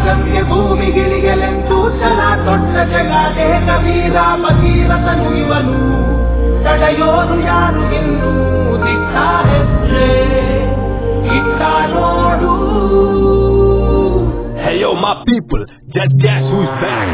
ಗಮ್ಯ ಭೂಮಿಗಿಳಿಯಲೆಂದು ಛಲ ತೊಟ್ಟ ಜಗಾದೇಕ ವೀರ ಭಗೀರಥನು ಇವನು ತಡೆಯೋರು ಯಾರು ಇನ್ನು ದಿಟ್ಟ ಹೆಜ್ಜೆ ಇಟ್ಟ ನೋಡು. Hey yo my people, guess who's back?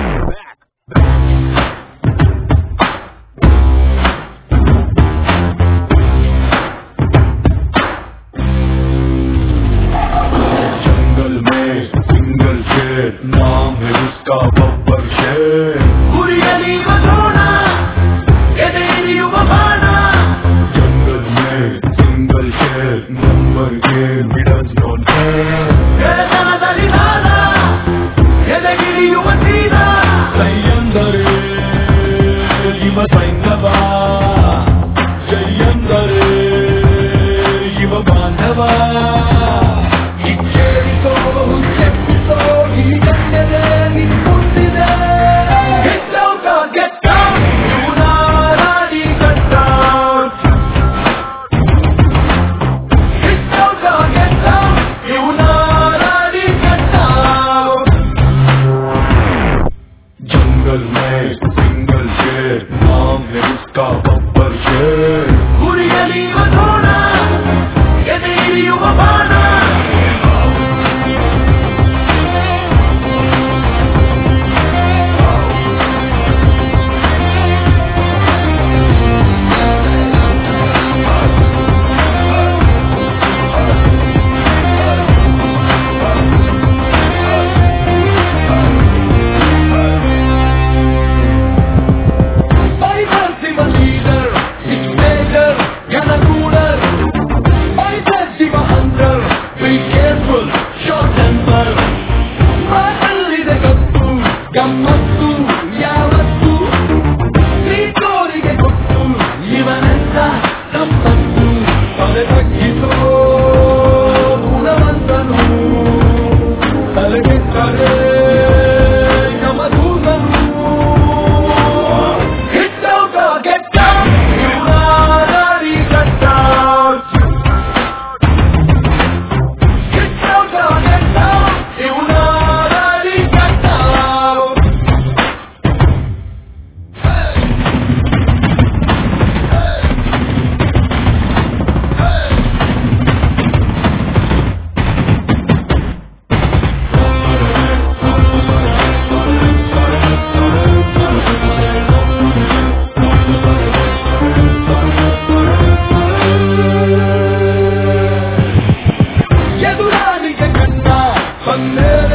जंगल में सिंगल शेर नाम है उसका बब्बर शेर. ಗುರಿಯಲಿ ಮಧೋಣ ಎದೆಯಿರಿಯುವ ಬಾಣ. जंगल में सिंगल शेर number game he does not care. ಗೆಳೆತನದಲ್ಲಿ ನಾದ ಎದೆಗಿರಿಯುವ ತೀರ. ಸೈಯಂದರೆ ಇವ ಸೈಂಧವ, ಜೈಯಂದರೆ ಇವ ಬಾಂಧವ. ಇಚ್ಚೇರಿಸೋ ಹುಚ್ಚೆಪ್ಪಿಸೋ ಈ ಗಣ್ಯತೆ ನಿಂತುಂಟಿದೆ. Get out, get down, ಇವನ ರಾಡಿ ಕಟ್ಟ. Get out, get down, ಇವನ ರಾಡಿ ಕಟ್ಟ. जंगल में सिंगल शेर नाम है उसका बब्बर शेर. ಗುರಿಯಲಿ ಮಧೋಣ ಎದೆಯಿರಿಯುವ ಬಾಣ. ಗಮ್ಮತ್ತು ಯಾವತ್ತು ನೀಕೋರಿಗೆ ಗೊತ್ತು ಇವನೆಂತ ಸಂಪತ್ತು. ತಲೆ ತಗ್ಗಿಸೋ ಗುಣವಂತನು ತಲೆಗಿಟ್ಟರೆ ಯಮದೂತನು. Get out, get down, ಇವನ ದಾರಿ ಕಟ್ಟ. Get out, get down, ಇವನ ದಾರಿ ಕಟ್ಟ. ಎದುರಾಳಿಗೆ ಕಣ್ಣ ಬಂದೇರ